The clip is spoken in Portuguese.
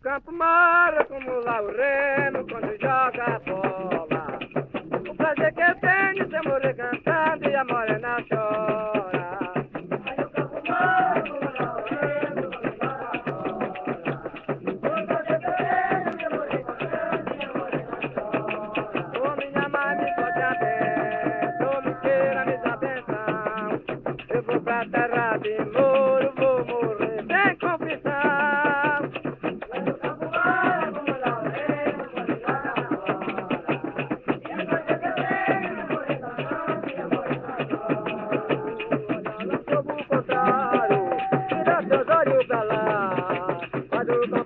campo mora como lá o remo quando joga bola. O prazer que eu tenho de morrer cantando e a morena chora. Aí o campo mora como lá o remo quando joga bola. O prazer que eu tenho de morrer cantando e a morena chora. Ô minha mãe me pode abençoe, ô me queira me dá benção. Eu vou pra terra de Moro, vou morrer sem confissão. Contrário, tira seus olhos pra lá, faz o